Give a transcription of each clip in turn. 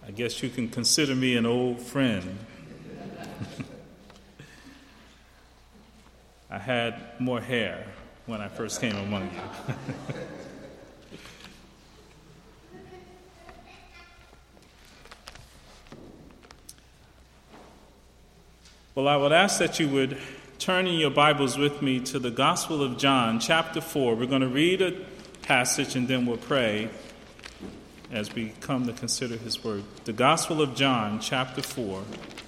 I guess you can consider me an old friend. I had more hair when I first came among you. Well, I would ask that you would turn in your Bibles with me to the Gospel of John, chapter 4. We're going to read a passage and then we'll pray as we come to consider his word. The Gospel of John, chapter 4.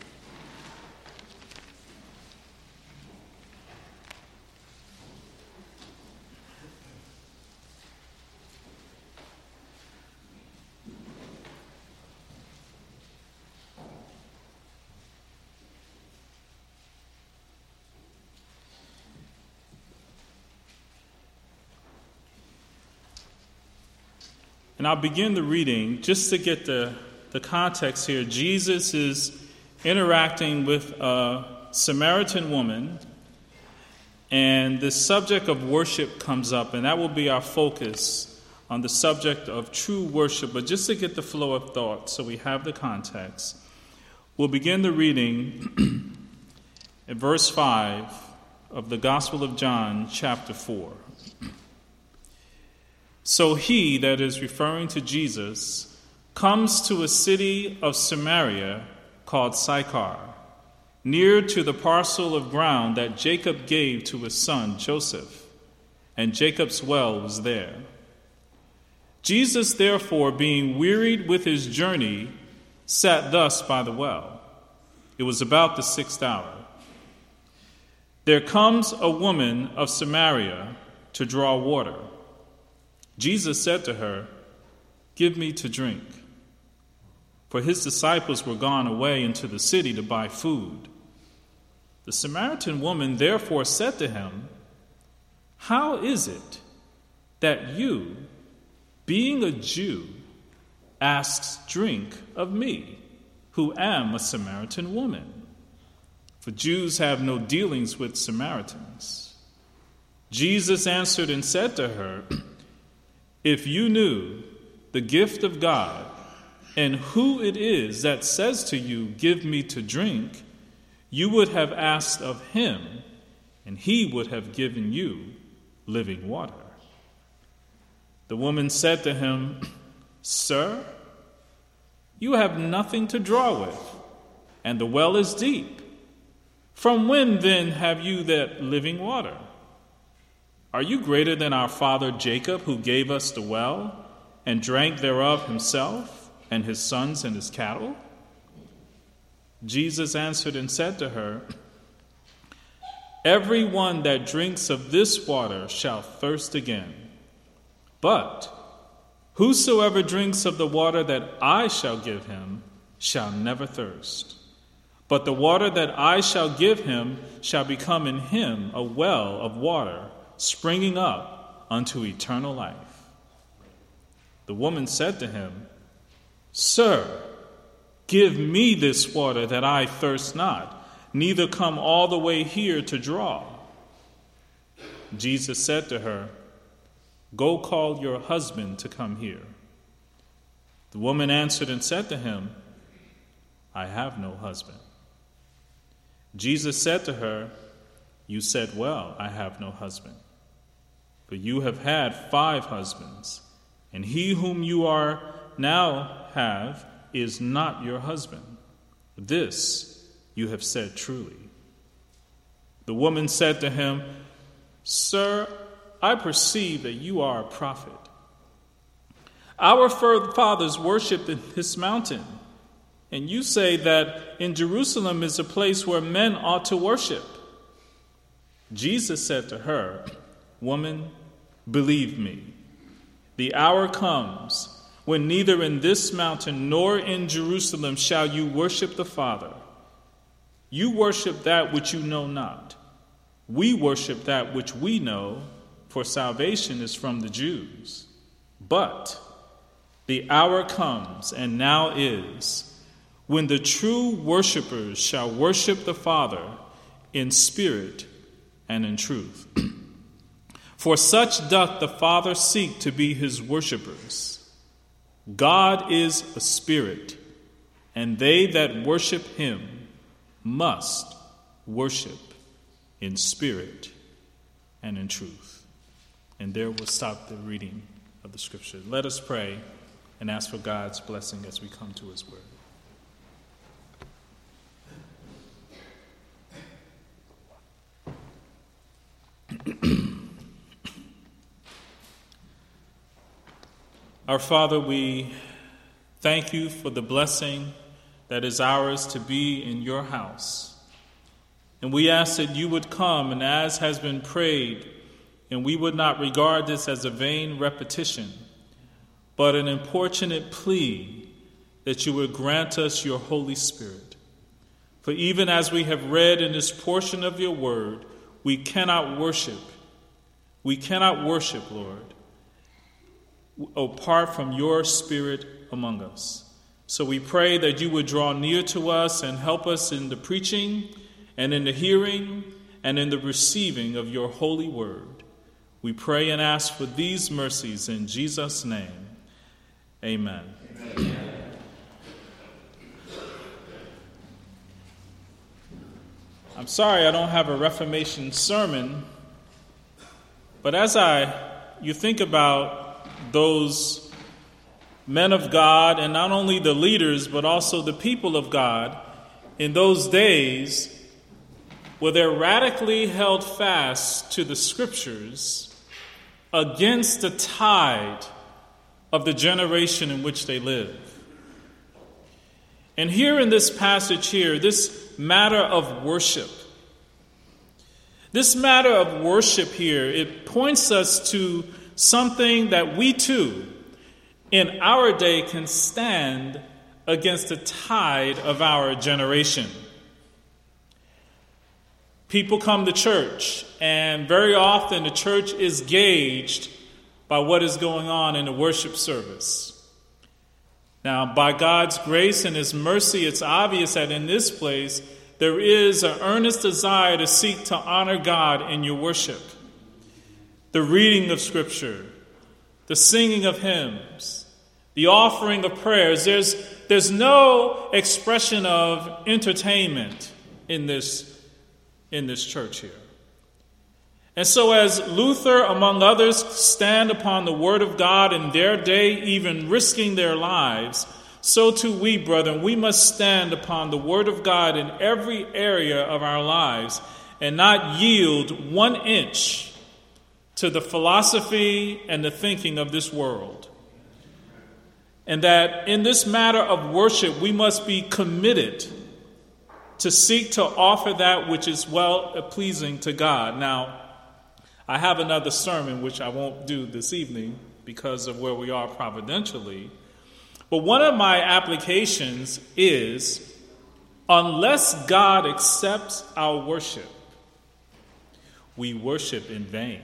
And I'll begin the reading just to get the context here. Jesus is interacting with a Samaritan woman, and the subject of worship comes up, and that will be our focus on the subject of true worship. But just to get the flow of thought so we have the context, we'll begin the reading at verse 5 of the Gospel of John, chapter 4. So he, that is referring to Jesus, comes to a city of Samaria called Sychar, near to the parcel of ground that Jacob gave to his son Joseph, and Jacob's well was there. Jesus, therefore, being wearied with his journey, sat thus by the well. It was about the 6th hour. There comes a woman of Samaria to draw water. Jesus said to her, "Give me to drink." For his disciples were gone away into the city to buy food. The Samaritan woman therefore said to him, "How is it that you, being a Jew, asks drink of me, who am a Samaritan woman? For Jews have no dealings with Samaritans." Jesus answered and said to her, "If you knew the gift of God and who it is that says to you, 'Give me to drink,' you would have asked of him, and he would have given you living water." The woman said to him, "Sir, you have nothing to draw with, and the well is deep. From when then have you that living water? Are you greater than our father Jacob, who gave us the well and drank thereof himself and his sons and his cattle?" Jesus answered and said to her, "Every one that drinks of this water shall thirst again. But whosoever drinks of the water that I shall give him shall never thirst. But the water that I shall give him shall become in him a well of water springing up unto eternal life." The woman said to him, "Sir, give me this water that I thirst not, neither come all the way here to draw." Jesus said to her, "Go call your husband to come here." The woman answered and said to him, "I have no husband." Jesus said to her, "You said well, I have no husband. But you have had 5 husbands, and he whom you are now have is not your husband. This you have said truly." The woman said to him, "Sir, I perceive that you are a prophet. Our fathers worshipped in this mountain, and you say that in Jerusalem is a place where men ought to worship." Jesus said to her, "Woman, believe me, the hour comes when neither in this mountain nor in Jerusalem shall you worship the Father. You worship that which you know not. We worship that which we know, for salvation is from the Jews. But the hour comes, and now is, when the true worshipers shall worship the Father in spirit and in truth. For such doth the Father seek to be his worshipers. God is a spirit, and they that worship him must worship in spirit and in truth. And there we'll stop the reading of the scripture. Let us pray and ask for God's blessing as we come to his word. Our Father, we thank you for the blessing that is ours to be in your house. And we ask that you would come, and as has been prayed, and we would not regard this as a vain repetition, but an importunate plea that you would grant us your Holy Spirit. For even as we have read in this portion of your word, we cannot worship. We cannot worship, Lord, apart from your Spirit among us. So we pray that you would draw near to us and help us in the preaching and in the hearing and in the receiving of your holy word. We pray and ask for these mercies in Jesus' name. Amen. Amen. I'm sorry I don't have a Reformation sermon, but as you think about those men of God, and not only the leaders, but also the people of God in those days, where they radically held fast to the scriptures against the tide of the generation in which they live. And here in this passage here, this matter of worship, it points us to something that we too, in our day, can stand against the tide of our generation. People come to church, and very often the church is gauged by what is going on in the worship service. Now, by God's grace and his mercy, it's obvious that in this place there is an earnest desire to seek to honor God in your worship. The reading of Scripture, the singing of hymns, the offering of prayers. There's no expression of entertainment in this church here. And so as Luther, among others, stand upon the word of God in their day, even risking their lives, so too we, brethren, we must stand upon the word of God in every area of our lives and not yield 1 inch to the philosophy and the thinking of this world. And that in this matter of worship, we must be committed to seek to offer that which is well pleasing to God. Now, I have another sermon which I won't do this evening because of where we are providentially. But one of my applications is, unless God accepts our worship, we worship in vain.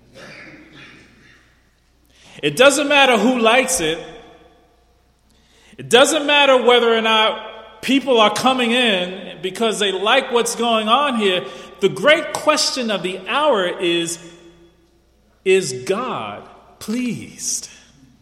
It doesn't matter who likes it. It doesn't matter whether or not people are coming in because they like what's going on here. The great question of the hour is God pleased?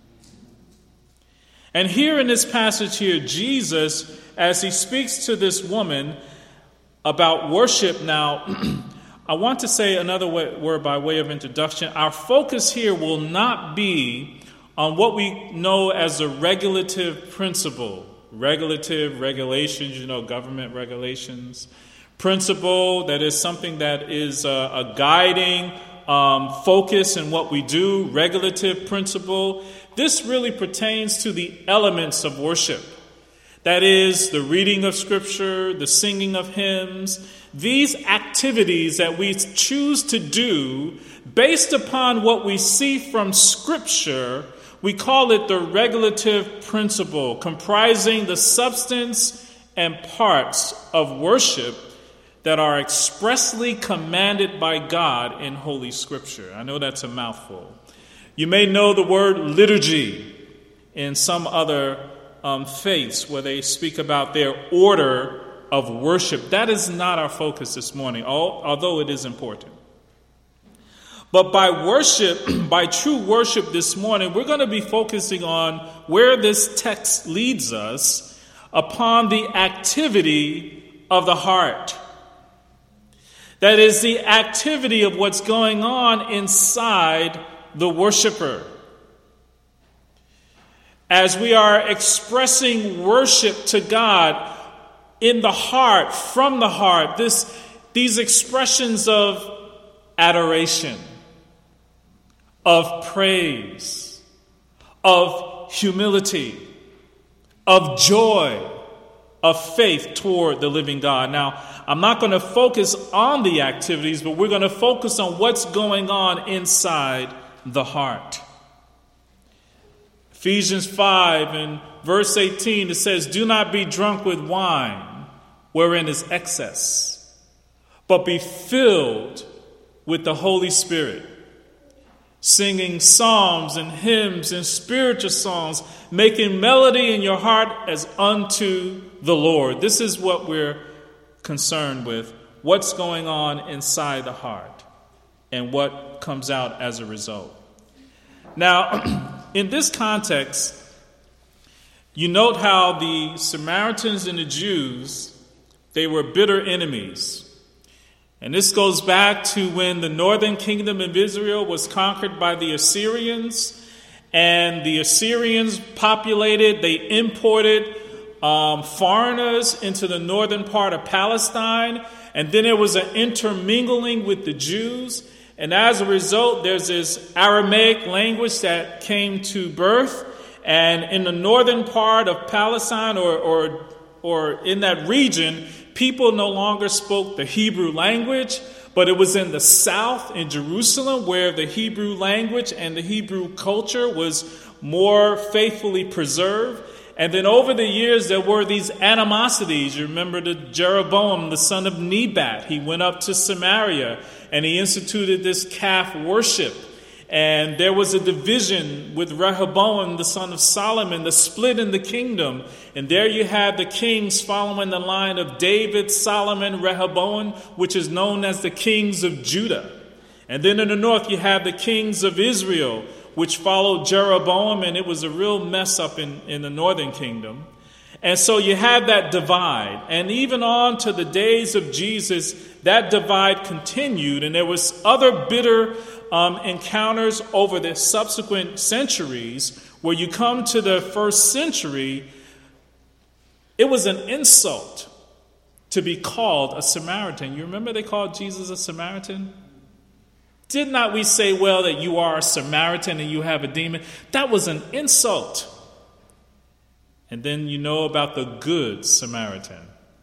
And here in this passage here, Jesus, as he speaks to this woman about worship now, I want to say another word by way of introduction. Our focus here will not be on what we know as a regulative principle. Regulations, government regulations. Principle, that is something that is a guiding focus in what we do. Regulative principle. This really pertains to the elements of worship. That is, the reading of Scripture, the singing of hymns. These activities that we choose to do based upon what we see from Scripture, we call it the regulative principle, comprising the substance and parts of worship that are expressly commanded by God in Holy Scripture. I know that's a mouthful. You may know the word liturgy in some other faiths where they speak about their order of worship. That is not our focus this morning, although it is important. But by true worship this morning, we're going to be focusing on where this text leads us upon the activity of the heart. That is the activity of what's going on inside the worshiper. As we are expressing worship to God in the heart, from the heart, these expressions of adoration, of praise, of humility, of joy, of faith toward the living God. Now, I'm not going to focus on the activities, but we're going to focus on what's going on inside the heart. Ephesians 5 and verse 18, it says, "Do not be drunk with wine, wherein is excess, but be filled with the Holy Spirit, singing psalms and hymns and spiritual songs, making melody in your heart as unto the Lord." This is what we're concerned with, what's going on inside the heart and what comes out as a result. Now, in this context, you note how the Samaritans and the Jews, they were bitter enemies. And this goes back to when the northern kingdom of Israel was conquered by the Assyrians. And the Assyrians populated, they imported foreigners into the northern part of Palestine. And then there was an intermingling with the Jews. And as a result, there's this Aramaic language that came to birth. And in the northern part of Palestine or in that region, people no longer spoke the Hebrew language, but it was in the south, in Jerusalem, where the Hebrew language and the Hebrew culture was more faithfully preserved. And then over the years, there were these animosities. You remember the Jeroboam, the son of Nebat. He went up to Samaria and he instituted this calf worship. And there was a division with Rehoboam, the son of Solomon, the split in the kingdom. And there you have the kings following the line of David, Solomon, Rehoboam, which is known as the kings of Judah. And then in the north, you have the kings of Israel, which followed Jeroboam, and it was a real mess up in the northern kingdom. And so you have that divide. And even on to the days of Jesus, that divide continued, and there was other bitter encounters over the subsequent centuries. Where you come to the first century, it was an insult to be called a Samaritan. You remember they called Jesus a Samaritan? Did not we say, well, that you are a Samaritan and you have a demon? That was an insult. And then you know about the good Samaritan.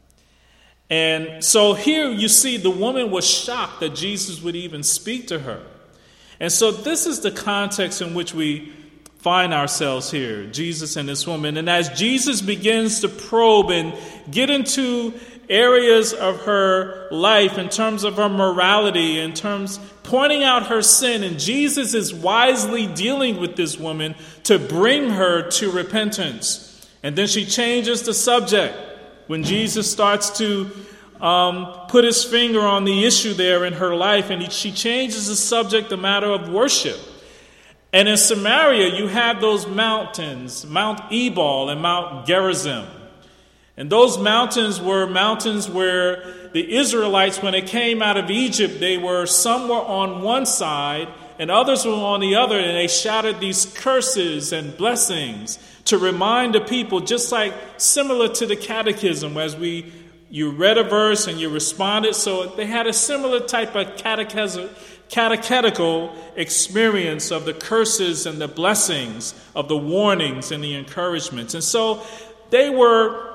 And so here you see the woman was shocked that Jesus would even speak to her. And so this is the context in which we find ourselves here, Jesus and this woman. And as Jesus begins to probe and get into areas of her life in terms of her morality, in terms pointing out her sin, and Jesus is wisely dealing with this woman to bring her to repentance. And then she changes the subject when Jesus starts to put his finger on the issue there in her life, and she changes the subject, the matter of worship. And in Samaria, you have those mountains, Mount Ebal and Mount Gerizim. And those mountains were mountains where the Israelites, when they came out of Egypt, they were some were on one side and others were on the other, and they shouted these curses and blessings to remind the people, just like similar to the catechism, as you read a verse and you responded. So they had a similar type of catechetical experience of the curses and the blessings, of the warnings and the encouragements. And so they were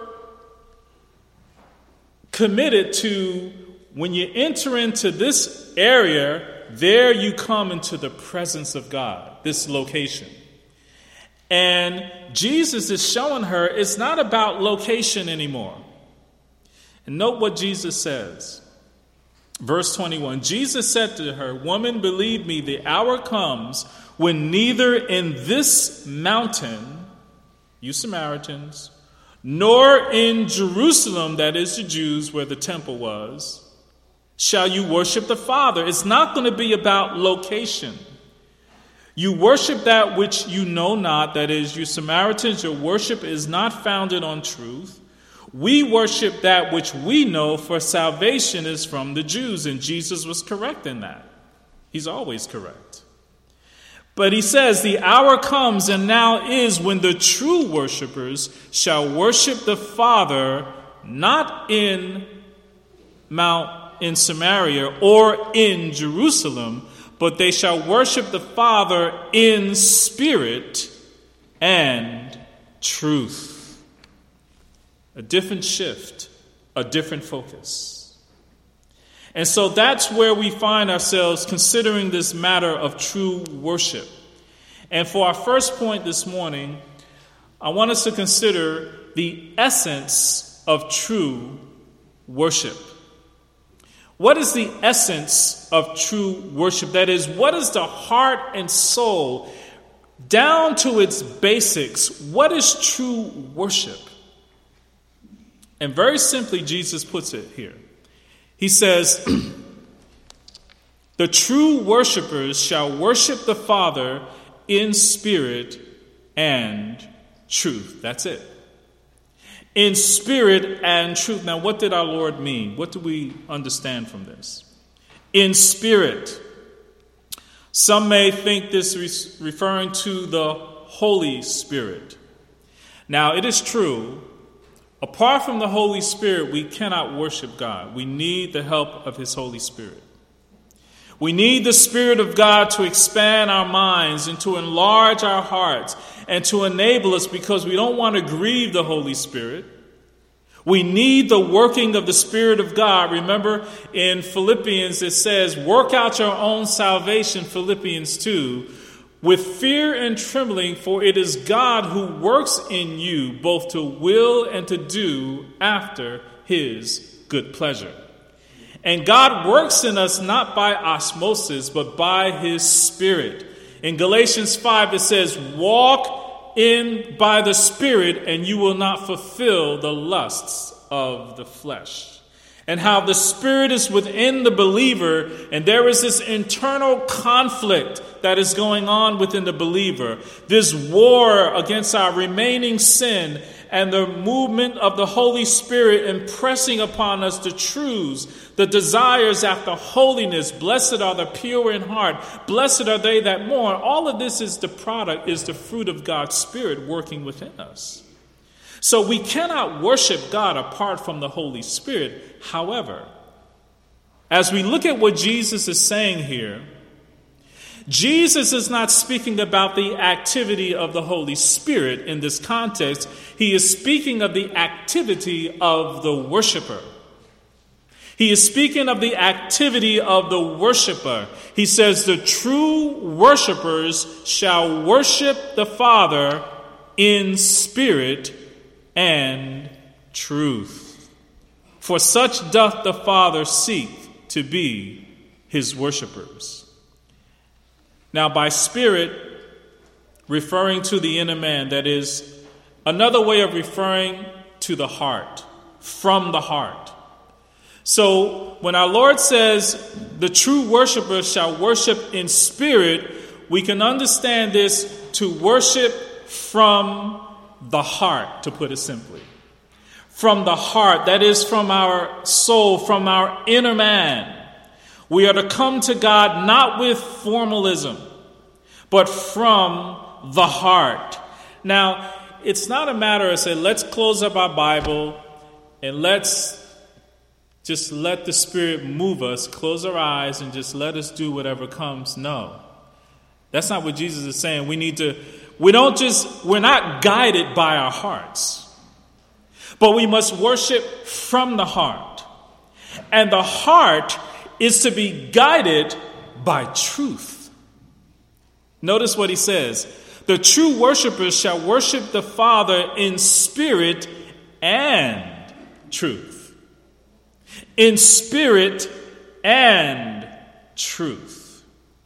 committed to, when you enter into this area, there you come into the presence of God, this location. And Jesus is showing her it's not about location anymore. And note what Jesus says. Verse 21, Jesus said to her, "Woman, believe me, the hour comes when neither in this mountain, you Samaritans, nor in Jerusalem," that is the Jews where the temple was, "shall you worship the Father." It's not going to be about location. You worship that which you know not, that is, you Samaritans, your worship is not founded on truth. We worship that which we know, for salvation is from the Jews. And Jesus was correct in that. He's always correct. But he says, the hour comes and now is when the true worshipers shall worship the Father, not in Samaria or in Jerusalem, but they shall worship the Father in spirit and truth. A different shift, a different focus. And so that's where we find ourselves considering this matter of true worship. And for our first point this morning, I want us to consider the essence of true worship. What is the essence of true worship? That is, what is the heart and soul, down to its basics? What is true worship? And very simply, Jesus puts it here. He says, the true worshipers shall worship the Father in spirit and truth. That's it. In spirit and truth. Now, what did our Lord mean? What do we understand from this? In spirit. Some may think this is referring to the Holy Spirit. Now, it is true. Apart from the Holy Spirit, we cannot worship God. We need the help of His Holy Spirit. We need the Spirit of God to expand our minds and to enlarge our hearts and to enable us, because we don't want to grieve the Holy Spirit. We need the working of the Spirit of God. Remember in Philippians it says, work out your own salvation, Philippians 2, with fear and trembling, for it is God who works in you both to will and to do after His good pleasure. And God works in us not by osmosis, but by His Spirit. In Galatians 5 it says, walk in by the Spirit and you will not fulfill the lusts of the flesh. And how the Spirit is within the believer, and there is this internal conflict that is going on within the believer. This war against our remaining sin, and the movement of the Holy Spirit impressing upon us the truths, the desires after holiness. Blessed are the pure in heart. Blessed are they that mourn. All of this is the product, is the fruit of God's Spirit working within us. So we cannot worship God apart from the Holy Spirit. However, as we look at what Jesus is saying here, Jesus is not speaking about the activity of the Holy Spirit in this context. He is speaking of the activity of the worshiper. He is speaking of the activity of the worshiper. He says, the true worshipers shall worship the Father in spirit and truth. For such doth the Father seek to be His worshipers. Now, by spirit, referring to the inner man, that is another way of referring to the heart, from the heart. So when our Lord says the true worshiper shall worship in spirit, we can understand this to worship from the heart, to put it simply. From the heart, that is from our soul, from our inner man. We are to come to God not with formalism, but from the heart. Now, it's not a matter of saying, let's close up our Bible and let's just let the Spirit move us, close our eyes and just let us do whatever comes. No, that's not what Jesus is saying. We're not guided by our hearts, but we must worship from the heart. And the heart is to be guided by truth. Notice what he says. The true worshipers shall worship the Father in spirit and truth. In spirit and truth.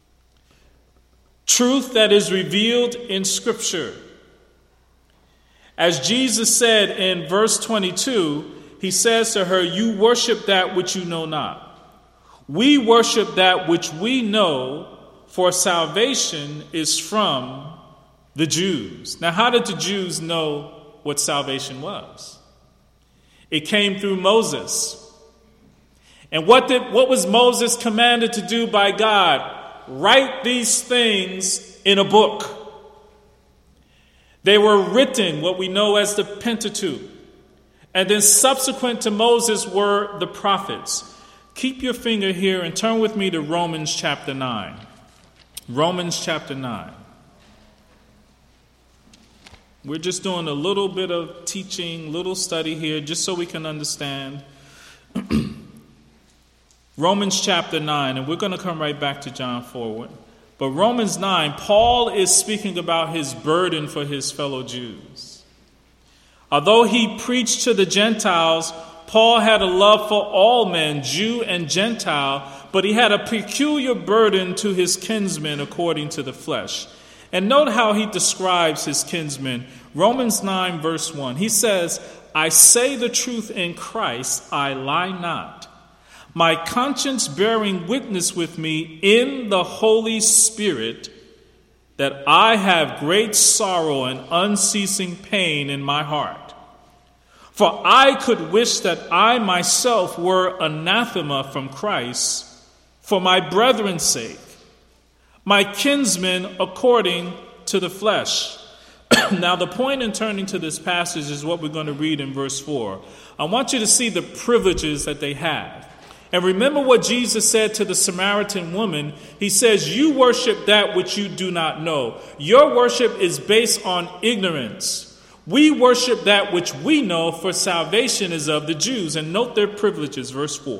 Truth that is revealed in Scripture. As Jesus said in verse 22, he says to her, you worship that which you know not. We worship that which we know, for salvation is from the Jews. Now, how did the Jews know what salvation was? It came through Moses. And what was Moses commanded to do by God? Write these things in a book. They were written, what we know as the Pentateuch. And then subsequent to Moses were the prophets. Keep your finger here and turn with me to Romans chapter 9. Romans chapter 9. We're just doing a little bit of teaching, little study here, just so we can understand. Romans chapter 9, and we're going to come right back to John forward. But Romans 9, Paul is speaking about his burden for his fellow Jews. Although he preached to the Gentiles, Paul had a love for all men, Jew and Gentile, but he had a peculiar burden to his kinsmen according to the flesh. And note how he describes his kinsmen. Romans 9, verse 1. He says, I say the truth in Christ, I lie not. My conscience bearing witness with me in the Holy Spirit that I have great sorrow and unceasing pain in my heart. For I could wish that I myself were anathema from Christ for my brethren's sake, my kinsmen according to the flesh. Now, the point in turning to this passage is what we're going to read in verse 4. I want you to see the privileges that they have. And remember what Jesus said to the Samaritan woman. He says, you worship that which you do not know. Your worship is based on ignorance. We worship that which we know, for salvation is of the Jews. And note their privileges, verse 4.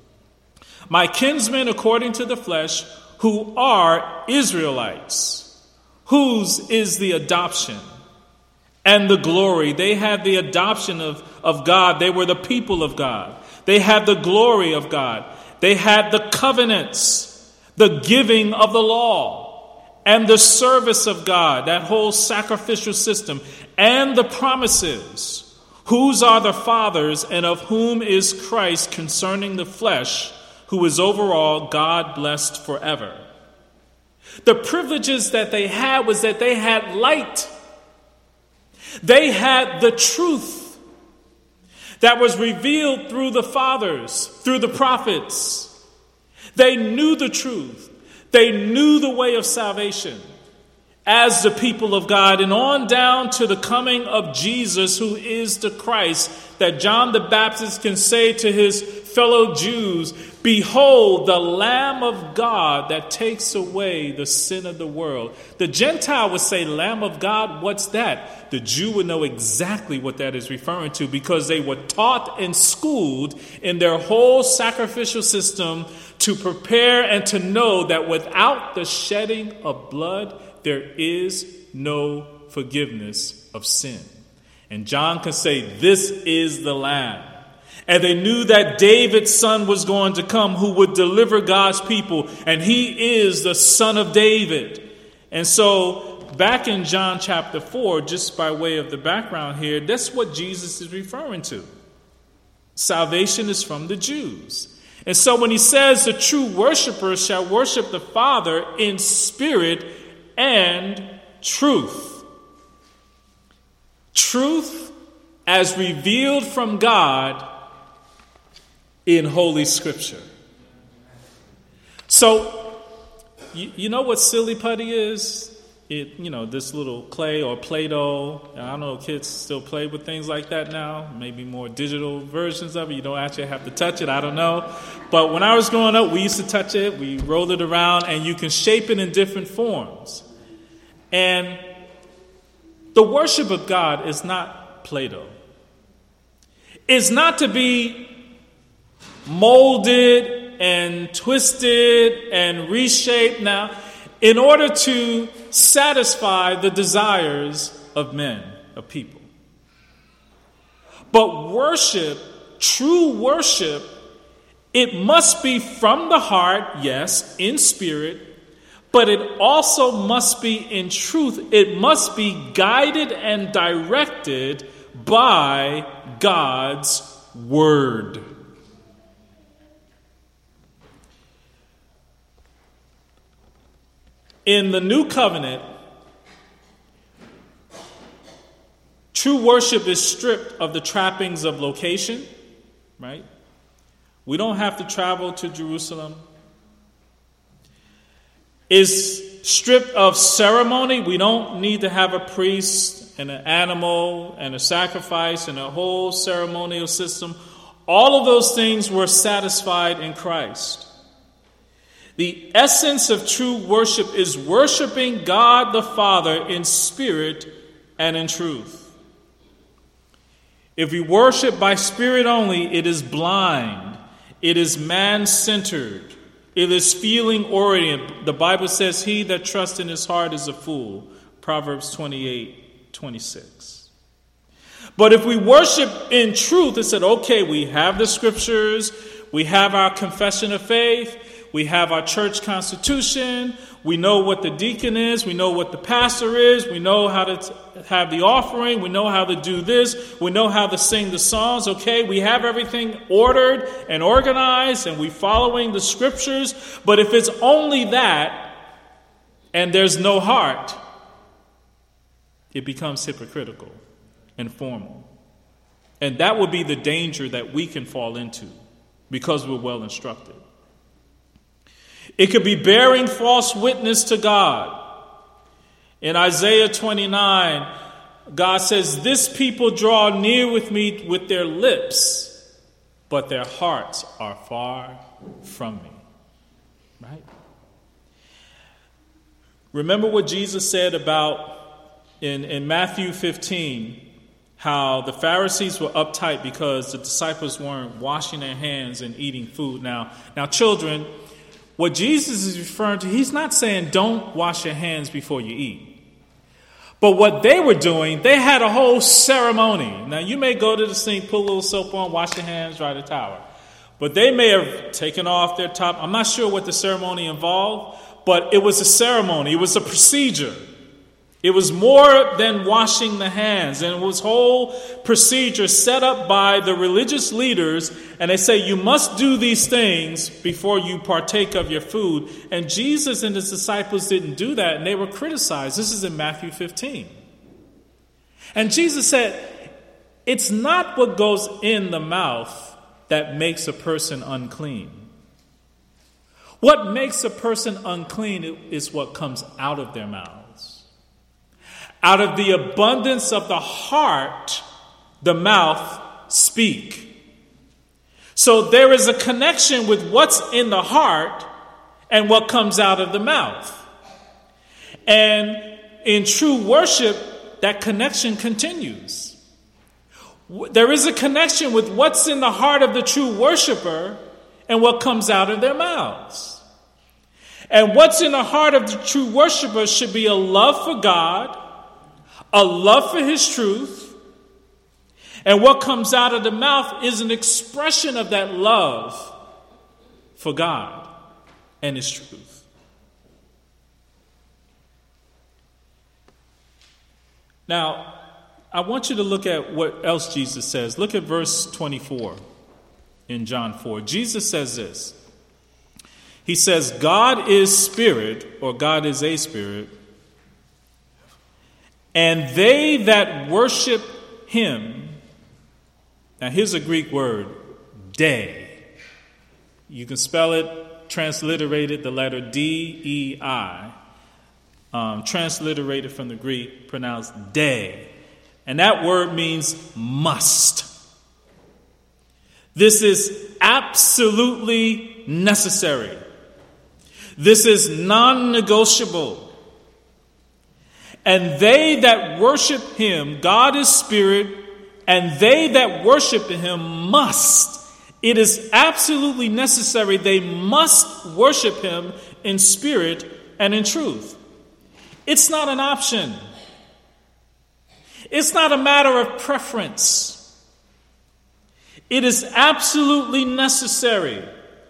My kinsmen according to the flesh, who are Israelites, whose is the adoption and the glory. They had the adoption of God. They were the people of God. They had the glory of God. They had the covenants, the giving of the law, and the service of God, that whole sacrificial system, and the promises, whose are the fathers, and of whom is Christ concerning the flesh, who is over all God blessed forever. The privileges that they had was that they had light. They had the truth that was revealed through the fathers, through the prophets. They knew the truth. They knew the way of salvation as the people of God, and on down to the coming of Jesus, who is the Christ, that John the Baptist can say to his fellow Jews, behold, the Lamb of God that takes away the sin of the world. The Gentile would say, Lamb of God, what's that? The Jew would know exactly what that is referring to, because they were taught and schooled in their whole sacrificial system to prepare and to know that without the shedding of blood, there is no forgiveness of sin. And John can say, this is the Lamb. And they knew that David's son was going to come, who would deliver God's people. And he is the son of David. And so back in John chapter 4, just by way of the background here, that's what Jesus is referring to. Salvation is from the Jews. And so when he says the true worshipers shall worship the Father in spirit and truth. Truth as revealed from God in Holy Scripture. So, you know what silly putty is? This little clay or Play-Doh. I don't know if kids still play with things like that now. Maybe more digital versions of it. You don't actually have to touch it. I don't know. But when I was growing up, we used to touch it. We rolled it around, and you can shape it in different forms. And the worship of God is not Play-Doh. It's not to be molded and twisted and reshaped now in order to satisfy the desires of men, of people. But worship, true worship, it must be from the heart, yes, in spirit, but it also must be in truth. It must be guided and directed by God's word. In the new covenant, True worship is stripped of the trappings of location, right? We don't have to travel to Jerusalem. Is stripped of ceremony. We don't need to have a priest and an animal and a sacrifice and a whole ceremonial system. All of those things were satisfied in Christ. The essence of true worship is worshiping God the Father in spirit and in truth. If we worship by spirit only, it is blind. It is man-centered. It is feeling-oriented. The Bible says, he that trusts in his heart is a fool. Proverbs 28:26. But if we worship in truth, it said, okay, we have the scriptures, we have our confession of faith, we have our church constitution, we know what the deacon is, we know what the pastor is, we know how to have the offering, we know how to do this, we know how to sing the songs. Okay, we have everything ordered and organized, and we're following the scriptures. But if it's only that, and there's no heart, it becomes hypocritical and formal. And that would be the danger that we can fall into because we're well instructed. It could be bearing false witness to God. In Isaiah 29, God says, this people draw near with me with their lips, but their hearts are far from me. Right? Remember what Jesus said about in Matthew 15, how the Pharisees were uptight because the disciples weren't washing their hands and eating food. Now, children, what Jesus is referring to, he's not saying don't wash your hands before you eat. But what they were doing, they had a whole ceremony. Now, you may go to the sink, put a little soap on, wash your hands, dry the towel. But they may have taken off their top. I'm not sure what the ceremony involved, but it was a ceremony. It was a procedure. It was more than washing the hands. And it was whole procedure set up by the religious leaders. And they say, you must do these things before you partake of your food. And Jesus and his disciples didn't do that, and they were criticized. This is in Matthew 15. And Jesus said, it's not what goes in the mouth that makes a person unclean. What makes a person unclean is what comes out of their mouths. Out of the abundance of the heart, the mouth speak. So there is a connection with what's in the heart and what comes out of the mouth. And in true worship, that connection continues. There is a connection with what's in the heart of the true worshiper and what comes out of their mouths. And what's in the heart of the true worshiper should be a love for God, a love for his truth, and what comes out of the mouth is an expression of that love for God and his truth. Now, I want you to look at what else Jesus says. Look at verse 24 in John 4. Jesus says this. He says, God is spirit, or God is a spirit, and they that worship him, now here's a Greek word, dei. You can spell it, transliterated, the letter D-E-I, transliterated from the Greek, pronounced dei. And that word means must. This is absolutely necessary. This is non-negotiable. And they that worship him, God is spirit, and they that worship him must. It is absolutely necessary. They must worship him in spirit and in truth. It's not an option. It's not a matter of preference. It is absolutely necessary.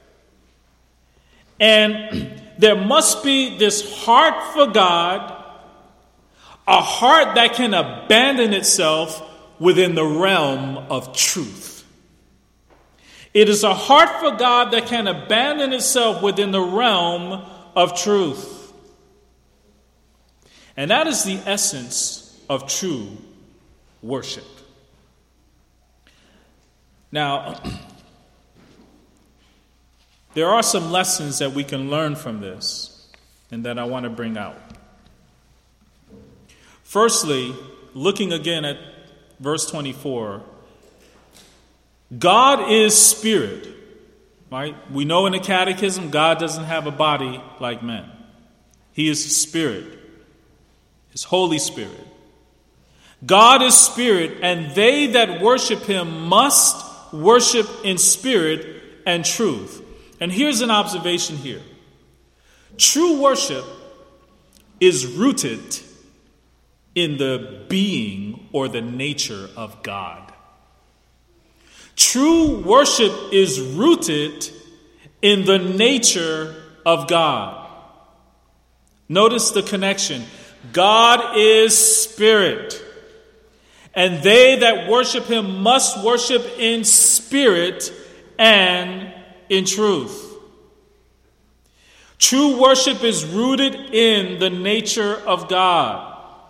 And there must be this heart for God, a heart that can abandon itself within the realm of truth. It is a heart for God that can abandon itself within the realm of truth. And that is the essence of true worship. Now, there are some lessons that we can learn from this and that I want to bring out. Firstly, looking again at verse 24, God is spirit, right? We know in the Catechism, God doesn't have a body like men. He is spirit, His Holy Spirit. God is spirit, and they that worship Him must worship in spirit and truth. And here's an observation here. True worship is rooted in the being or the nature of God. True worship is rooted in the nature of God. Notice the connection. God is spirit, and they that worship Him must worship in spirit and in truth. True worship is rooted in the nature of God.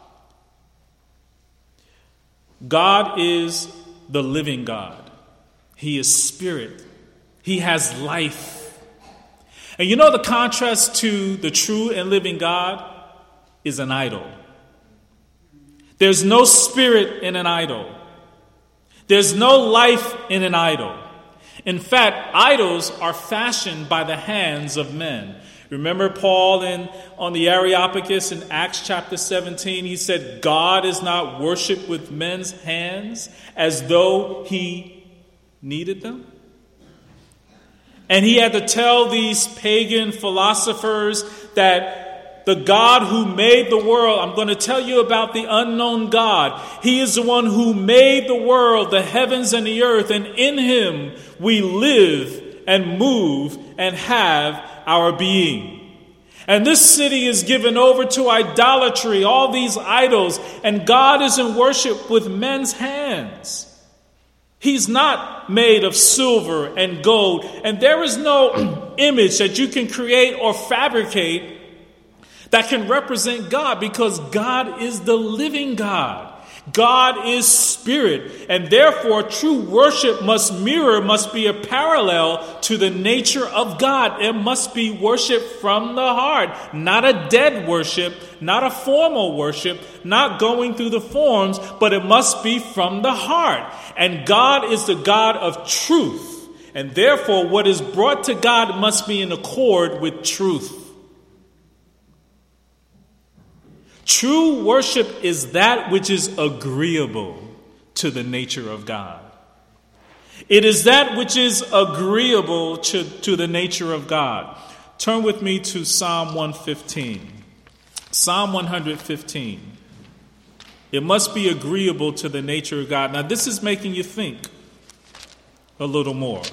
God is the living God. He is spirit. He has life. And you know the contrast to the true and living God is an idol. There's no spirit in an idol. There's no life in an idol. In fact, idols are fashioned by the hands of men. Remember Paul on the Areopagus in Acts chapter 17, he said, God is not worshipped with men's hands as though He needed them. And he had to tell these pagan philosophers that the God who made the world, I'm going to tell you about the unknown God. He is the one who made the world, the heavens and the earth, and in Him we live and move and have our being. And this city is given over to idolatry, all these idols, and God is in worship with men's hands. He's not made of silver and gold, and there is no image that you can create or fabricate that can represent God, because God is the living God. God is spirit, and therefore true worship must be a parallel to the nature of God. It must be worship from the heart, not a dead worship, not a formal worship, not going through the forms, but it must be from the heart. And God is the God of truth, and therefore what is brought to God must be in accord with truth. True worship is that which is agreeable to the nature of God. It is that which is agreeable to the nature of God. Turn with me to Psalm 115. Psalm 115. It must be agreeable to the nature of God. Now, this is making you think a little more.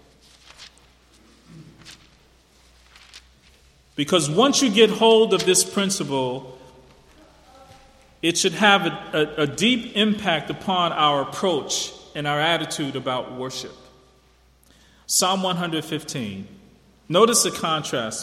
Because once you get hold of this principle, it should have a deep impact upon our approach and our attitude about worship. Psalm 115. Notice the contrast.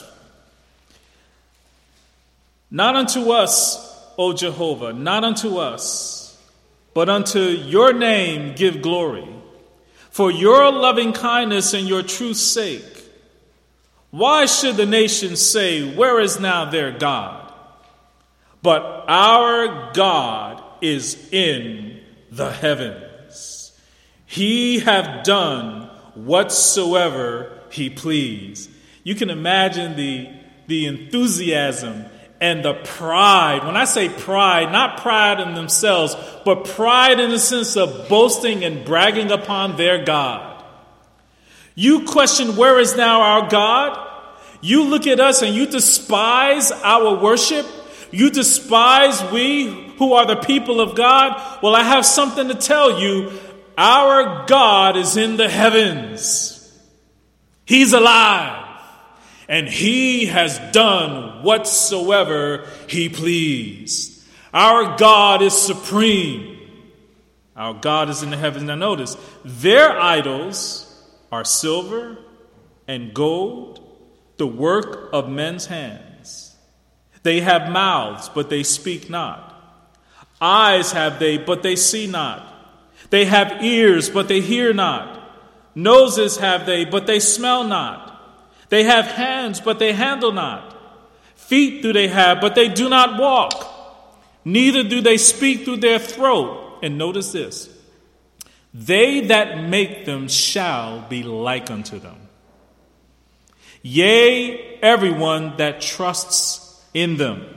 Not unto us, O Jehovah, not unto us, but unto your name give glory, for your loving kindness and your truth's sake. Why should the nations say, where is now their God? But our God is in the heavens. He hath done whatsoever He pleased. You can imagine the enthusiasm and the pride. When I say pride, not pride in themselves, but pride in the sense of boasting and bragging upon their God. You question, where is now our God? You look at us and you despise our worship. You despise we who are the people of God. Well, I have something to tell you. Our God is in the heavens. He's alive. And He has done whatsoever He pleased. Our God is supreme. Our God is in the heavens. Now notice, their idols are silver and gold, the work of men's hands. They have mouths, but they speak not. Eyes have they, but they see not. They have ears, but they hear not. Noses have they, but they smell not. They have hands, but they handle not. Feet do they have, but they do not walk. Neither do they speak through their throat. And notice this. They that make them shall be like unto them. Yea, everyone that trusts in them.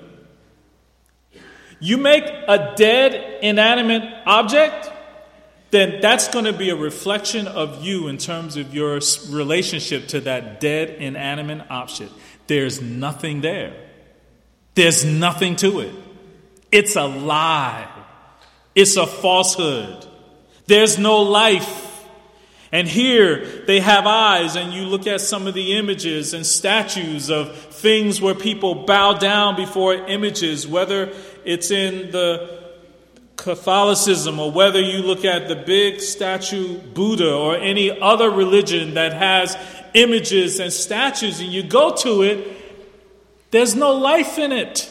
You make a dead, inanimate object, then that's going to be a reflection of you in terms of your relationship to that dead, inanimate object. There's nothing there. There's nothing to it. It's a lie. It's a falsehood. There's no life. And here they have eyes, and you look at some of the images and statues of things where people bow down before images, whether it's in the Catholicism or whether you look at the big statue Buddha or any other religion that has images and statues, and you go to it, there's no life in it.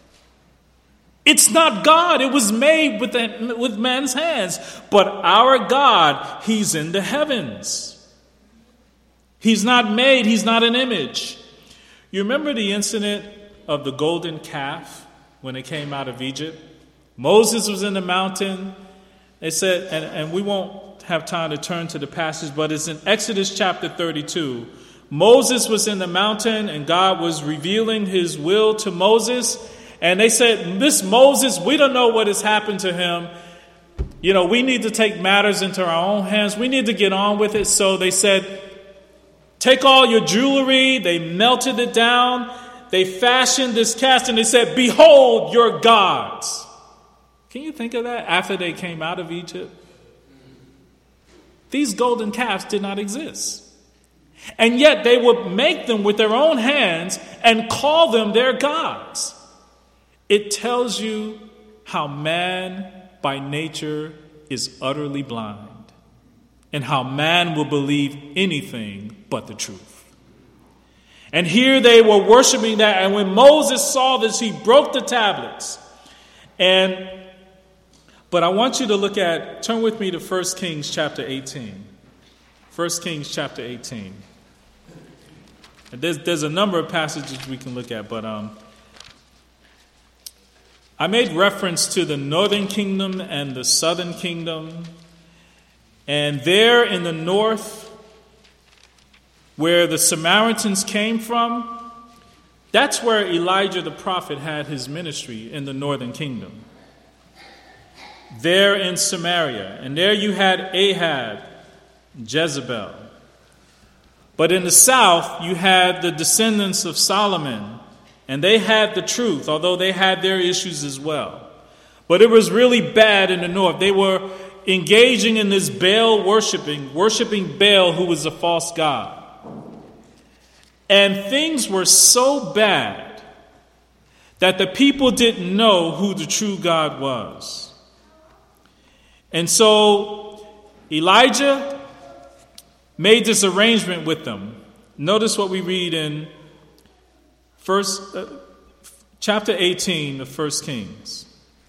It's not God. It was made with man's hands. But our God, he's in the heavens. He's not made. He's not an image. You remember the incident of the golden calf when it came out of Egypt? Moses was in the mountain. They said, and we won't have time to turn to the passage, but it's in Exodus chapter 32. Moses was in the mountain and God was revealing his will to Moses. And they said, this Moses, we don't know what has happened to him. You know, we need to take matters into our own hands. We need to get on with it. So they said, take all your jewelry. They melted it down. They fashioned this calf and they said, behold your gods. Can you think of that after they came out of Egypt? These golden calves did not exist. And yet they would make them with their own hands and call them their gods. It tells you how man by nature is utterly blind and how man will believe anything but the truth. And here they were worshiping that. And when Moses saw this, he broke the tablets. But I want you to turn with me to 1 Kings chapter 18. 1 Kings chapter 18. And there's a number of passages we can look at, but I made reference to the northern kingdom and the southern kingdom. And there in the north, where the Samaritans came from, that's where Elijah the prophet had his ministry, in the northern kingdom. There in Samaria. And there you had Ahab, Jezebel. But in the south, you had the descendants of Solomon. And they had the truth, although they had their issues as well. But it was really bad in the north. They were engaging in this Baal worshiping Baal, who was a false god. And things were so bad that the people didn't know who the true God was. And so Elijah made this arrangement with them. Notice what we read in chapter 18 of 1 Kings.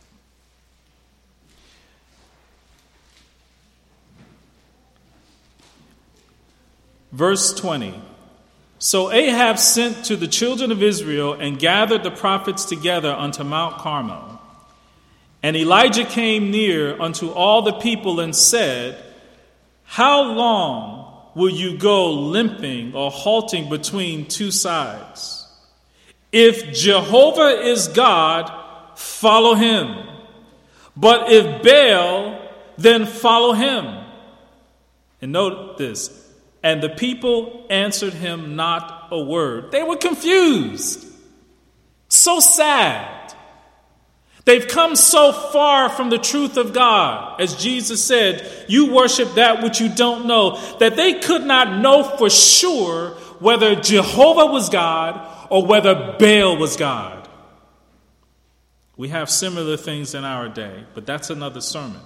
Verse 20. So Ahab sent to the children of Israel and gathered the prophets together unto Mount Carmel. And Elijah came near unto all the people and said, how long will you go limping or halting between two sides? If Jehovah is God, follow him. But if Baal, then follow him. And note this. And the people answered him not a word. They were confused. So sad. They've come so far from the truth of God. As Jesus said, you worship that which you don't know. That they could not know for sure whether Jehovah was God or whether Baal was God. We have similar things in our day, but that's another sermon.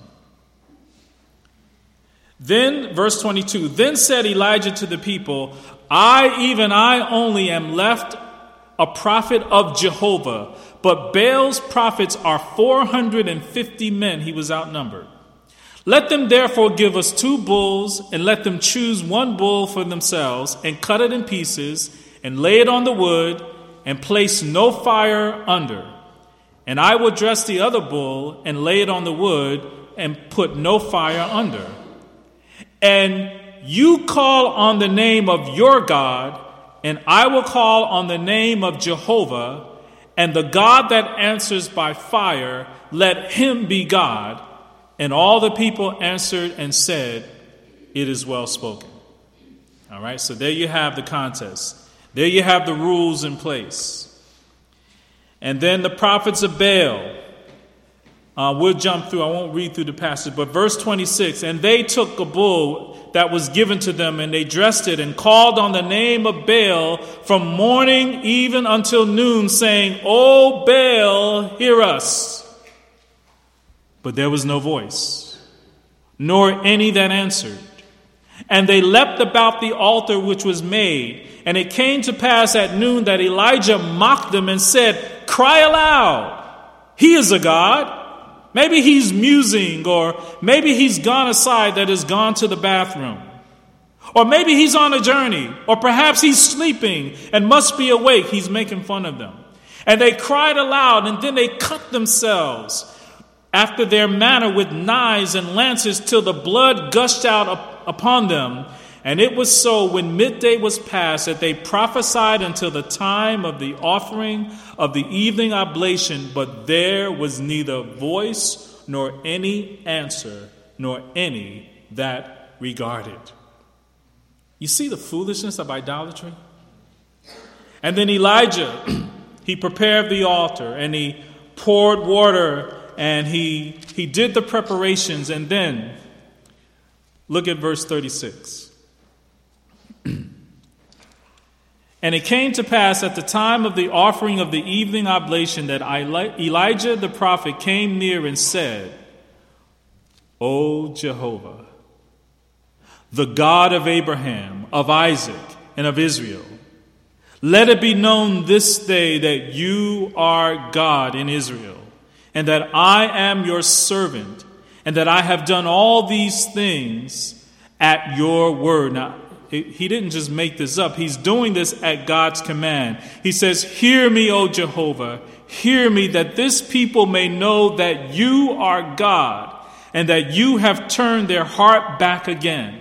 Then, verse 22, then said Elijah to the people, I, even I only, am left a prophet of Jehovah, but Baal's prophets are 450 men. He was outnumbered. Let them therefore give us 2 bulls, and let them choose 1 bull for themselves, and cut it in pieces, and lay it on the wood, and place no fire under. And I will dress the other bull, and lay it on the wood, and put no fire under. And you call on the name of your God, and I will call on the name of Jehovah, and the God that answers by fire, let him be God. And all the people answered and said, it is well spoken. All right, so there you have the contest. There you have the rules in place. And then the prophets of Baal. We'll jump through. I won't read through the passage, but verse 26, and they took a bull that was given to them, and they dressed it and called on the name of Baal from morning even until noon, saying, O Baal, hear us. But there was no voice, nor any that answered. And they leapt about the altar which was made. And it came to pass at noon that Elijah mocked them and said, cry aloud, he is a god. Maybe he's musing, or maybe he's gone aside, that is gone to the bathroom. Or maybe he's on a journey, or perhaps he's sleeping and must be awake. He's making fun of them. And they cried aloud, and then they cut themselves after their manner with knives and lances till the blood gushed out upon them. And it was so when midday was past that they prophesied until the time of the offering of the evening oblation, but there was neither voice nor any answer, nor any that regarded. You see the foolishness of idolatry? And then Elijah, he prepared the altar, and he poured water, and he did the preparations. And then look at verse 36. And it came to pass at the time of the offering of the evening oblation that Elijah the prophet came near and said, O Jehovah, the God of Abraham, of Isaac, and of Israel, let it be known this day that you are God in Israel, and that I am your servant, and that I have done all these things at your word. Now, he didn't just make this up. He's doing this at God's command. He says, hear me, O Jehovah, hear me, that this people may know that you are God, and that you have turned their heart back again.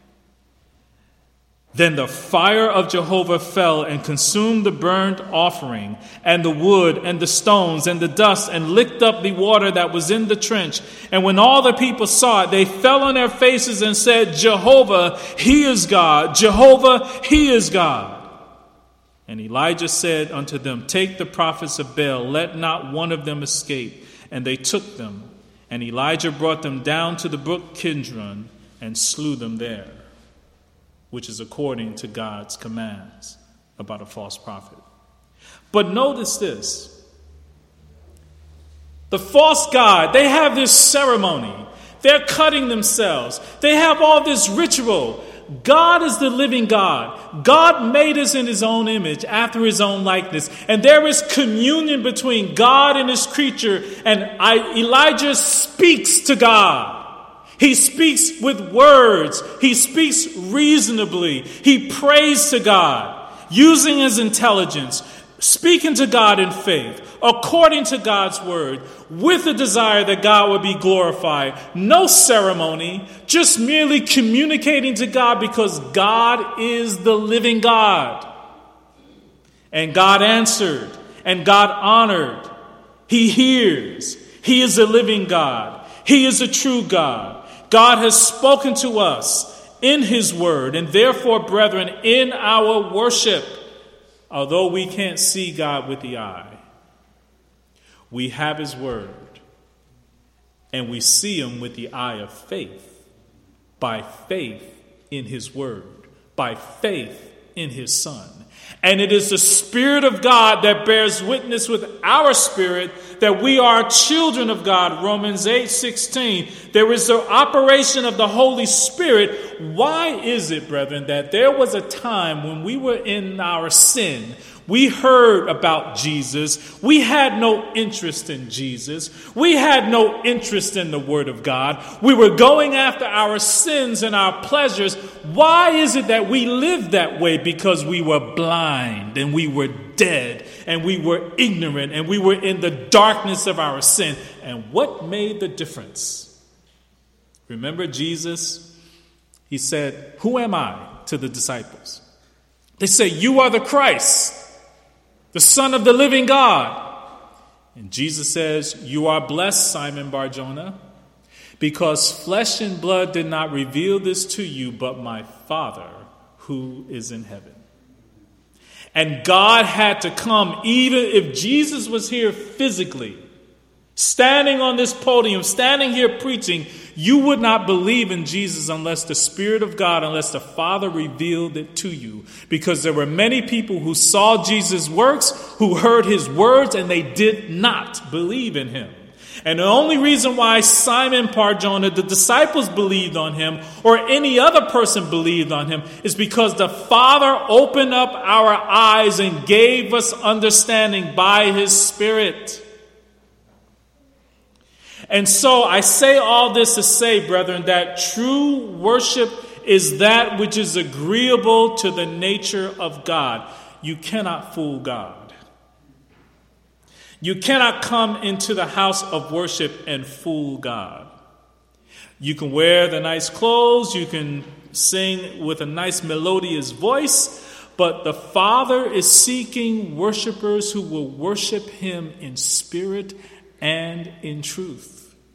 Then the fire of Jehovah fell and consumed the burnt offering and the wood and the stones and the dust, and licked up the water that was in the trench. And when all the people saw it, they fell on their faces and said, Jehovah, he is God. Jehovah, he is God. And Elijah said unto them, take the prophets of Baal, let not one of them escape. And they took them. And Elijah brought them down to the brook Kidron and slew them there, which is according to God's commands about a false prophet. But notice this. The false god, they have this ceremony. They're cutting themselves. They have all this ritual. God is the living God. God made us in his own image, after his own likeness. And there is communion between God and his creature. And Elijah speaks to God. He speaks with words. He speaks reasonably. He prays to God, using his intelligence, speaking to God in faith, according to God's word, with the desire that God would be glorified. No ceremony, just merely communicating to God, because God is the living God. And God answered, and God honored. He hears. He is a living God. He is a true God. God has spoken to us in his word, and therefore, brethren, in our worship, although we can't see God with the eye, we have his word, and we see him with the eye of faith, by faith in his word, by faith in his Son. And it is the Spirit of God that bears witness with our spirit that we are children of God. Romans 8:16. There is the operation of the Holy Spirit. Why is it, brethren, that there was a time when we were in our sin, We heard about Jesus. We had no interest in Jesus. We had no interest in the Word of God. We were going after our sins and our pleasures. Why is it that we lived that way? Because we were blind and we were dead and we were ignorant and we were in the darkness of our sin. And what made the difference? Remember Jesus? He said, "Who am I?" to the disciples. They say, "You are the Christ, the Son of the living God." And Jesus says, "You are blessed, Simon Bar-Jonah, because flesh and blood did not reveal this to you, but my Father who is in heaven." And God had to come, even if Jesus was here physically, standing on this podium, standing here preaching, you would not believe in Jesus unless the Spirit of God, unless the Father revealed it to you. Because there were many people who saw Jesus' works, who heard his words, and they did not believe in him. And the only reason why Simon Bar-Jonah, the disciples, believed on him, or any other person believed on him, is because the Father opened up our eyes and gave us understanding by his Spirit. And so I say all this to say, brethren, that true worship is that which is agreeable to the nature of God. You cannot fool God. You cannot come into the house of worship and fool God. You can wear the nice clothes, you can sing with a nice melodious voice, but the Father is seeking worshipers who will worship him in spirit and in truth.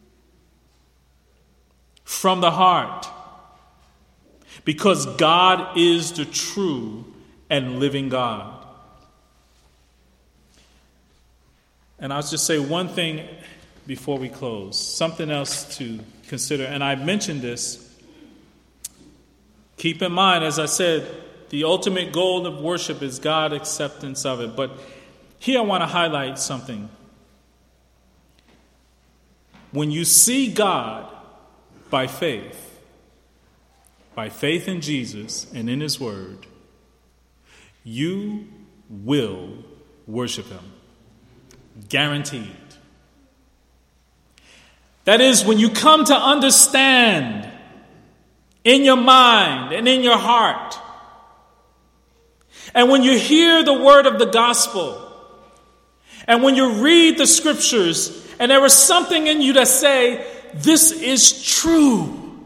From the heart. Because God is the true and living God. And I'll just say one thing before we close. Something else to consider. And I mentioned this. Keep in mind, as I said, the ultimate goal of worship is God's acceptance of it. But here I want to highlight something. When you see God by faith in Jesus and in his word, you will worship him. Guaranteed. That is, when you come to understand in your mind and in your heart, and when you hear the word of the gospel, and when you read the scriptures, and there is something in you that say, this is true.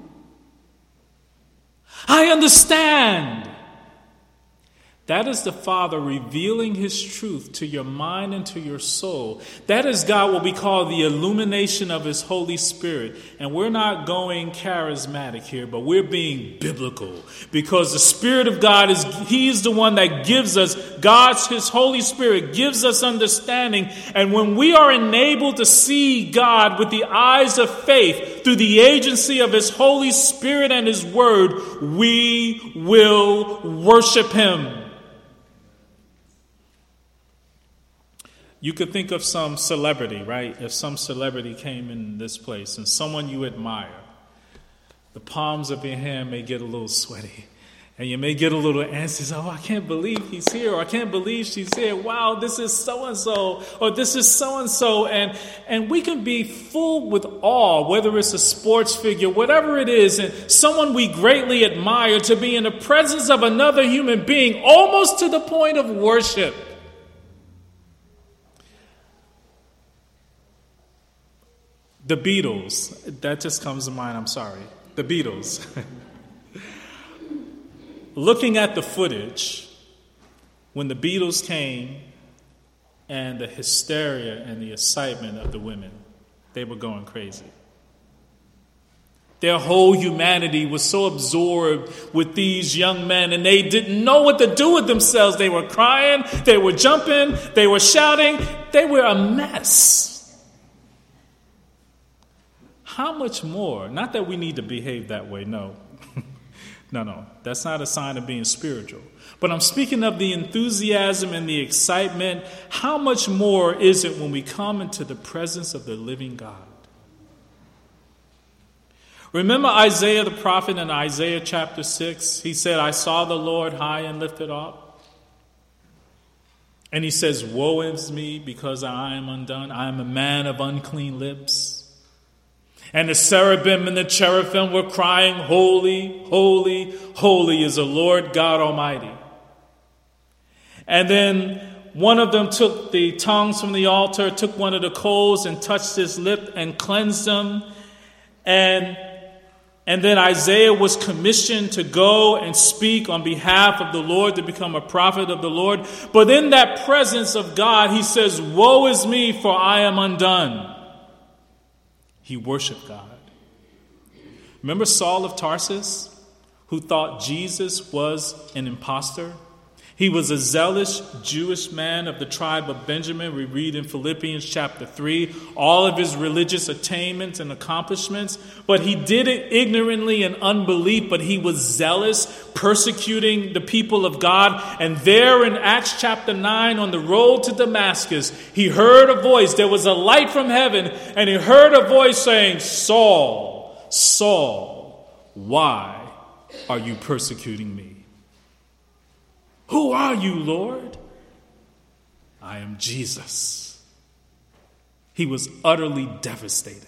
I understand. That is the Father revealing his truth to your mind and to your soul. That is God, what we call the illumination of his Holy Spirit. And we're not going charismatic here, but we're being biblical. Because the Spirit of God he's the one that gives us, his Holy Spirit gives us understanding. And when we are enabled to see God with the eyes of faith through the agency of his Holy Spirit and his word, we will worship him. You could think of some celebrity, right? If some celebrity came in this place and someone you admire, the palms of your hand may get a little sweaty. And you may get a little anxious. Oh, I can't believe he's here. Or I can't believe she's here. Wow, this is so-and-so. Or this is so-and-so. And we can be full with awe, whether it's a sports figure, whatever it is, and someone we greatly admire, to be in the presence of another human being, almost to the point of worship. The Beatles, that just comes to mind, I'm sorry. The Beatles. Looking at the footage, when the Beatles came and the hysteria and the excitement of the women, they were going crazy. Their whole humanity was so absorbed with these young men, and they didn't know what to do with themselves. They were crying, they were jumping, they were shouting, they were a mess. How much more? Not that we need to behave that way, no. No. That's not a sign of being spiritual. But I'm speaking of the enthusiasm and the excitement. How much more is it when we come into the presence of the living God? Remember Isaiah the prophet in Isaiah chapter 6? He said, I saw the Lord high and lifted up. And he says, woe is me because I am undone. I am a man of unclean lips. And the cherubim and the cherubim were crying, holy, holy, holy is the Lord God Almighty. And then one of them took the tongues from the altar, took one of the coals and touched his lip and cleansed them. And then Isaiah was commissioned to go and speak on behalf of the Lord, to become a prophet of the Lord. But in that presence of God, he says, woe is me, for I am undone. He worshiped God. Remember Saul of Tarsus, who thought Jesus was an imposter? He was a zealous Jewish man of the tribe of Benjamin. We read in Philippians chapter 3 all of his religious attainments and accomplishments. But he did it ignorantly and unbelief, but he was zealous, persecuting the people of God. And there in Acts chapter 9, on the road to Damascus, he heard a voice. There was a light from heaven, and he heard a voice saying, Saul, Saul, why are you persecuting me? Who are you, Lord? I am Jesus. He was utterly devastated.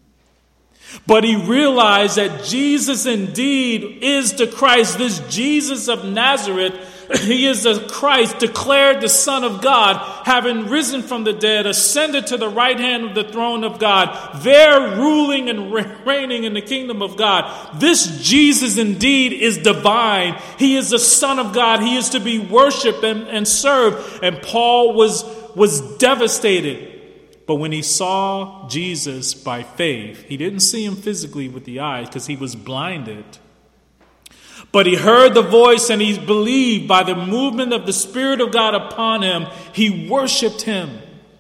But he realized that Jesus indeed is the Christ, this Jesus of Nazareth. He is the Christ, declared the Son of God, having risen from the dead, ascended to the right hand of the throne of God, there ruling and reigning in the kingdom of God. This Jesus indeed is divine. He is the Son of God. He is to be worshipped and served. And Paul was devastated. But when he saw Jesus by faith, he didn't see him physically with the eyes because he was blinded. But he heard the voice and he believed by the movement of the Spirit of God upon him. He worshiped him.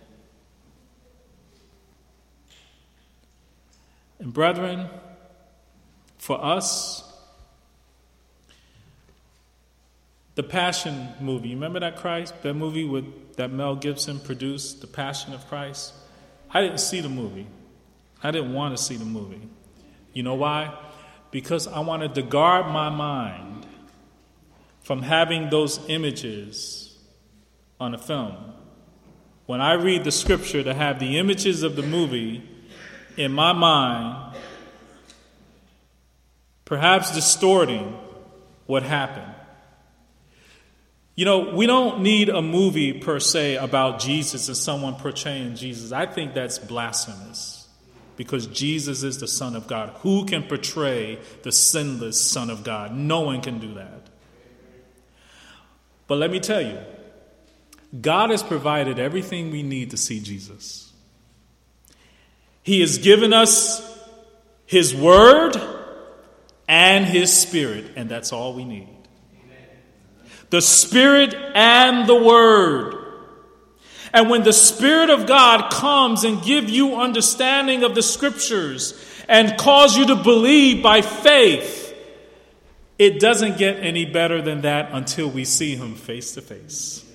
And brethren, for us, the Passion movie, you remember that movie that Mel Gibson produced, The Passion of Christ? I didn't see the movie. I didn't want to see the movie. You know why? Because I wanted to guard my mind from having those images on a film. When I read the scripture, to have the images of the movie in my mind, perhaps distorting what happened. You know, we don't need a movie per se about Jesus and someone portraying Jesus. I think that's blasphemous because Jesus is the Son of God. Who can portray the sinless Son of God? No one can do that. But let me tell you, God has provided everything we need to see Jesus. He has given us His Word and His Spirit, and that's all we need. The Spirit and the Word. And when the Spirit of God comes and gives you understanding of the Scriptures and cause you to believe by faith, it doesn't get any better than that until we see Him face to face.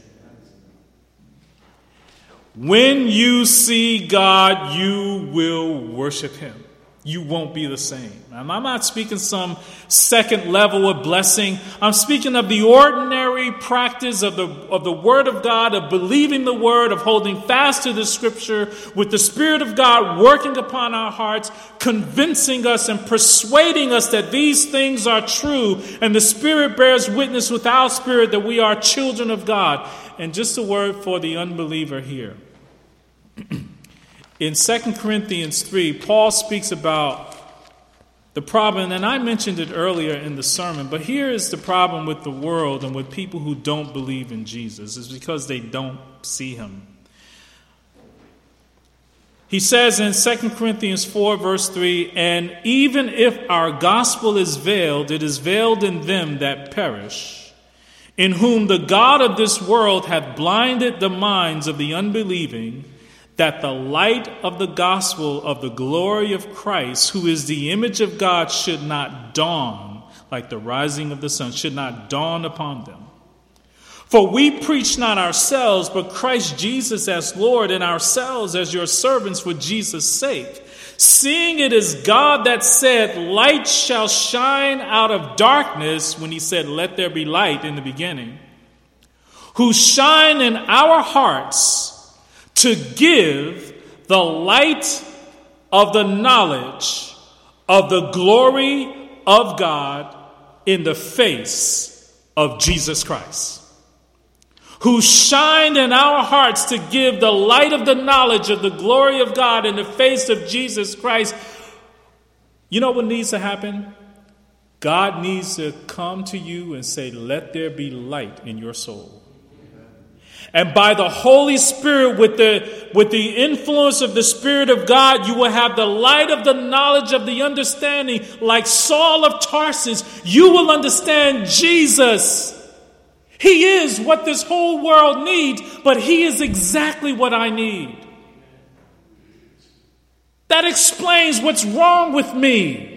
When you see God, you will worship Him. You won't be the same. I'm not speaking some second level of blessing. I'm speaking of the ordinary practice of the Word of God, of believing the Word, of holding fast to the Scripture, with the Spirit of God working upon our hearts, convincing us and persuading us that these things are true, and the Spirit bears witness with our spirit that we are children of God. And just a word for the unbeliever here. In 2 Corinthians 3, Paul speaks about the problem, and I mentioned it earlier in the sermon, but here is the problem with the world and with people who don't believe in Jesus, is because they don't see Him. He says in 2 Corinthians 4, verse 3, and even if our gospel is veiled, it is veiled in them that perish, in whom the God of this world hath blinded the minds of the unbelieving, that the light of the gospel of the glory of Christ, who is the image of God, should not dawn, like the rising of the sun, should not dawn upon them. For we preach not ourselves, but Christ Jesus as Lord, and ourselves as your servants for Jesus' sake. Seeing it is God that said, light shall shine out of darkness, when He said, let there be light in the beginning, who shine in our hearts to give the light of the knowledge of the glory of God in the face of Jesus Christ. Who shine in our hearts to give the light of the knowledge of the glory of God in the face of Jesus Christ. You know what needs to happen? God needs to come to you and say, let there be light in your soul. And by the Holy Spirit, with the influence of the Spirit of God, you will have the light of the knowledge of the understanding. Like Saul of Tarsus, you will understand Jesus. He is what this whole world needs, but he is exactly what I need. That explains what's wrong with me.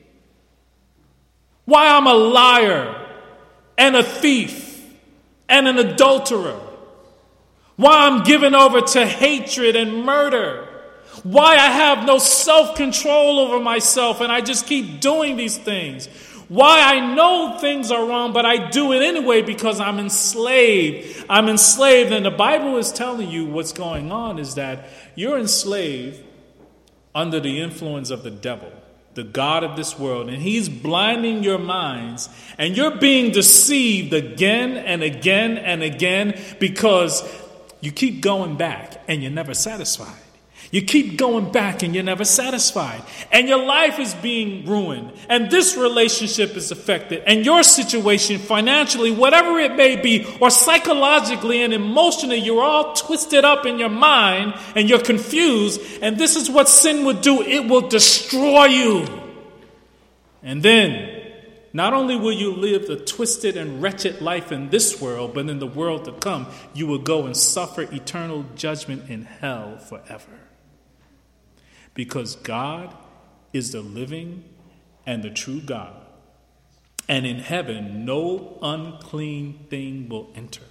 Why I'm a liar and a thief and an adulterer. Why I'm given over to hatred and murder. Why I have no self-control over myself and I just keep doing these things. Why I know things are wrong, but I do it anyway because I'm enslaved. I'm enslaved, and the Bible is telling you what's going on is that you're enslaved under the influence of the devil, the god of this world, and he's blinding your minds, and you're being deceived again and again and again because you keep going back and you're never satisfied. You keep going back and you're never satisfied. And your life is being ruined. And this relationship is affected. And your situation financially, whatever it may be, or psychologically and emotionally, you're all twisted up in your mind and you're confused. And this is what sin would do. It will destroy you. And then, not only will you live the twisted and wretched life in this world, but in the world to come, you will go and suffer eternal judgment in hell forever. Because God is the living and the true God. And in heaven, no unclean thing will enter.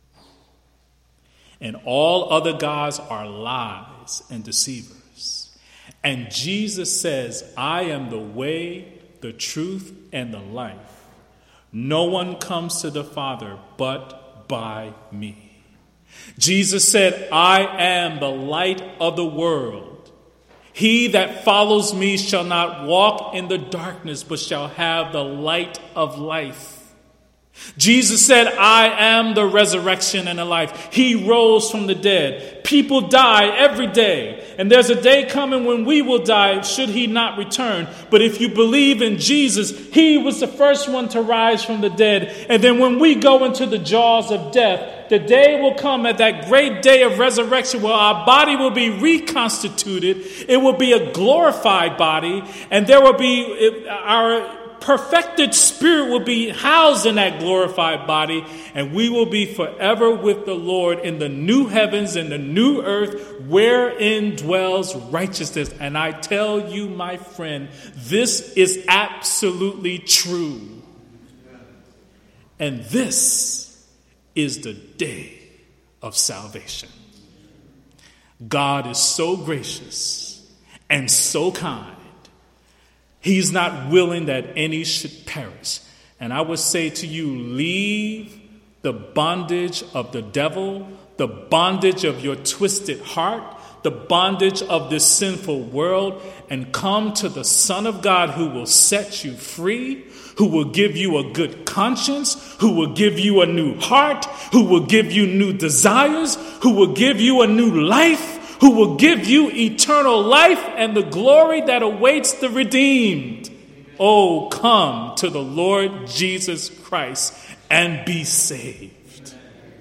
And all other gods are lies and deceivers. And Jesus says, I am the way, the truth, and the life. No one comes to the Father but by me. Jesus said, I am the light of the world. He that follows me shall not walk in the darkness, but shall have the light of life. Jesus said, I am the resurrection and the life. He rose from the dead. People die every day. And there's a day coming when we will die should he not return. But if you believe in Jesus, he was the first one to rise from the dead. And then when we go into the jaws of death, the day will come at that great day of resurrection where our body will be reconstituted. It will be a glorified body. And there will be our perfected spirit will be housed in that glorified body, and we will be forever with the Lord in the new heavens and the new earth wherein dwells righteousness. And I tell you, my friend, this is absolutely true. And this is the day of salvation. God is so gracious and so kind. He's not willing that any should perish. And I would say to you, leave the bondage of the devil, the bondage of your twisted heart, the bondage of this sinful world, and come to the Son of God who will set you free, who will give you a good conscience, who will give you a new heart, who will give you new desires, who will give you a new life, who will give you eternal life and the glory that awaits the redeemed. Oh, come to the Lord Jesus Christ and be saved.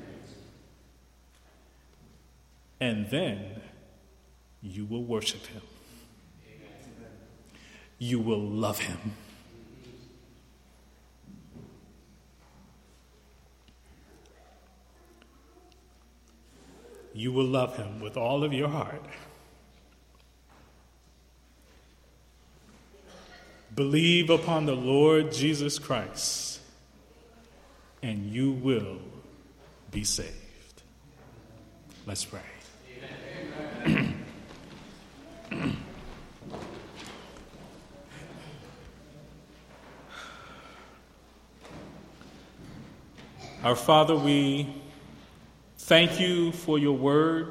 And then you will worship him. You will love him. You will love him with all of your heart. Believe upon the Lord Jesus Christ, and you will be saved. Let's pray. Our Father, we Thank you for your word.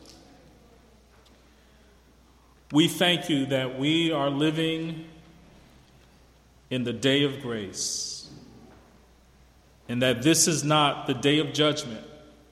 We thank you that we are living in the day of grace, and that this is not the day of judgment.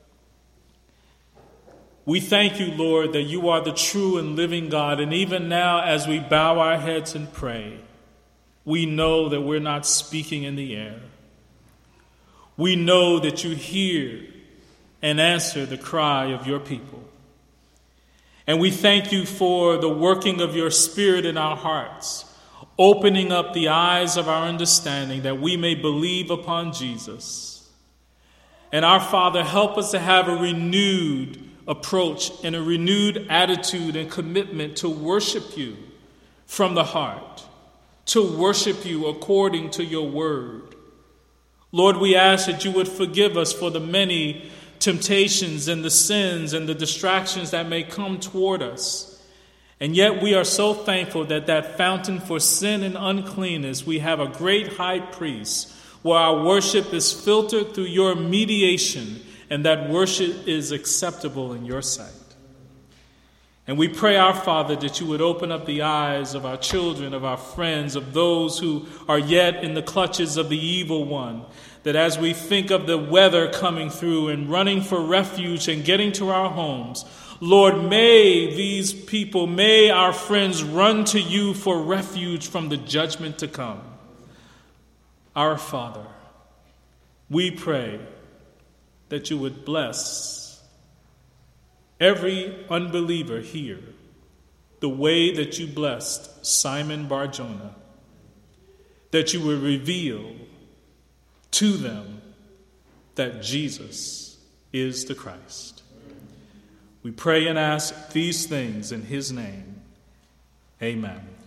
We thank you, Lord, that you are the true and living God, and even now as we bow our heads and pray, we know that we're not speaking in the air. We know that you hear and answer the cry of your people. And we thank you for the working of your Spirit in our hearts, opening up the eyes of our understanding that we may believe upon Jesus. And our Father, help us to have a renewed approach and a renewed attitude and commitment to worship you from the heart, to worship you according to your word. Lord, we ask that you would forgive us for the many temptations and the sins and the distractions that may come toward us. And yet we are so thankful that that fountain for sin and uncleanness, we have a great high priest where our worship is filtered through your mediation, and that worship is acceptable in your sight. And we pray, our Father, that you would open up the eyes of our children, of our friends, of those who are yet in the clutches of the evil one, that as we think of the weather coming through and running for refuge and getting to our homes, Lord, may these people, may our friends run to you for refuge from the judgment to come. Our Father, we pray that you would bless every unbeliever here the way that you blessed Simon Bar-Jonah, that you would reveal to them that Jesus is the Christ. We pray and ask these things in his name. Amen.